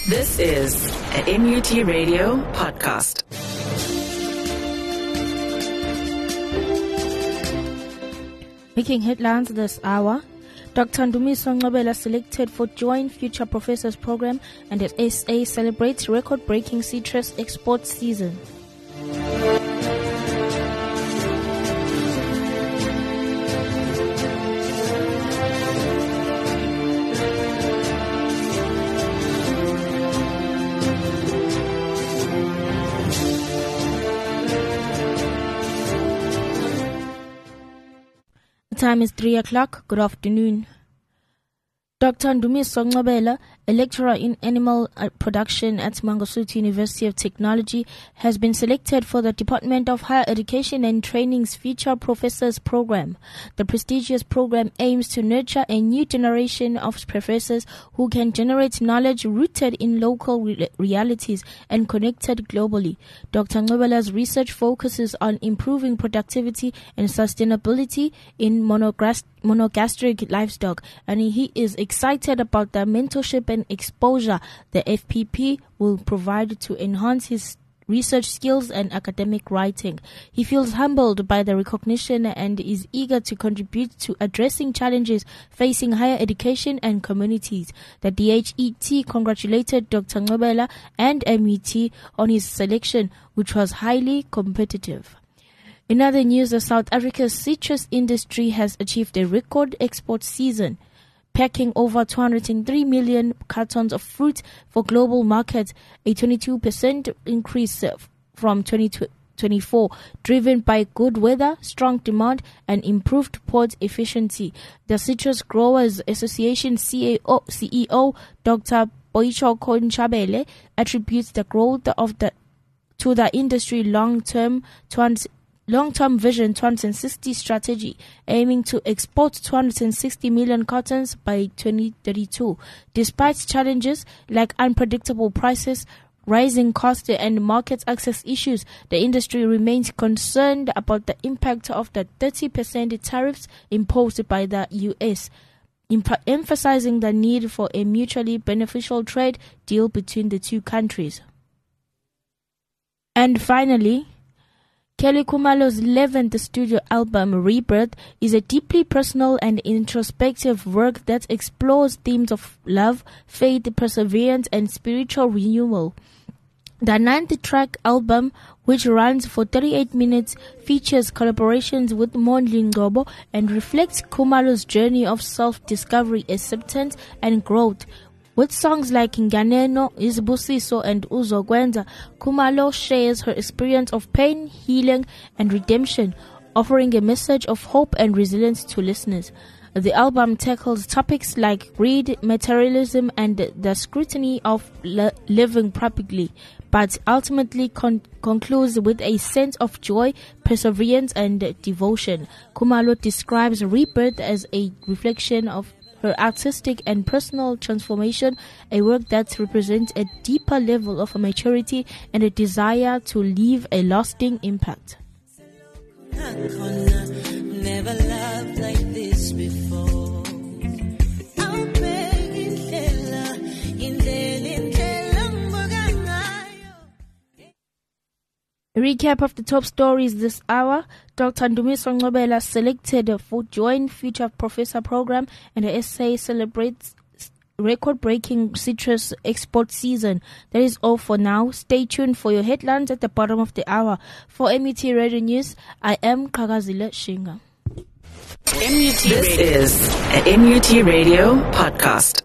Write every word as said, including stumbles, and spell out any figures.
This is a M U T Radio podcast. Making headlines this hour, Doctor Ndumiso Ngcobela selected for Joint Future Professors Program, and the S A celebrates record-breaking citrus export season. Time is three o'clock. Good afternoon. Doctor Ndumiso Ngcobela, a lecturer in animal production at Mangosuthu University of Technology, has been selected for the Department of Higher Education and Training's Future Professors Program. The prestigious program aims to nurture a new generation of professors who can generate knowledge rooted in local re- realities and connected globally. Doctor Ngcobela's research focuses on improving productivity and sustainability in monogastric monogastric livestock, and he is excited about the mentorship and exposure the F P P will provide to enhance his research skills and academic writing. He feels humbled by the recognition and is eager to contribute to addressing challenges facing higher education and communities. The D H E T congratulated Doctor Ngcobela and M U T on his selection, which was highly competitive. In other news, the South Africa's citrus industry has achieved a record export season, packing over two hundred three million cartons of fruit for global markets, a twenty-two percent increase from twenty twenty-four, driven by good weather, strong demand, and improved port efficiency. The Citrus Growers Association C E O, Doctor Boicho Konchabele, attributes the growth of the to the industry long-term trans- Long-term Vision twenty sixty strategy, aiming to export two hundred sixty million cartons by twenty thirty-two. Despite challenges like unpredictable prices, rising costs, and market access issues, the industry remains concerned about the impact of the thirty percent tariffs imposed by the U S, imp- emphasizing the need for a mutually beneficial trade deal between the two countries. And finally, Kelly Khumalo's eleventh studio album, Rebirth, is a deeply personal and introspective work that explores themes of love, faith, perseverance, and spiritual renewal. The ninth-track album, which runs for thirty-eight minutes, features collaborations with Mondli Ngcobo and reflects Khumalo's journey of self-discovery, acceptance, and growth. With songs like Nganeno, Isibusiso, and Uzokwenza, Khumalo shares her experience of pain, healing, and redemption, offering a message of hope and resilience to listeners. The album tackles topics like greed, materialism, and the scrutiny of li- living publicly, but ultimately con- concludes with a sense of joy, perseverance, and devotion. Khumalo describes Rebirth as a reflection of her artistic and personal transformation, a work that represents a deeper level of maturity and a desire to leave a lasting impact. Never loved like this before. A recap of the top stories this hour. Doctor Ndumiso Ngcobela selected for Joint Future Professor Program, and the S A celebrates record-breaking citrus export season. That is all for now. Stay tuned for your headlines at the bottom of the hour. For M U T Radio News, I am Kagazile Shinga. M U T this Radio. Is a M U T Radio podcast.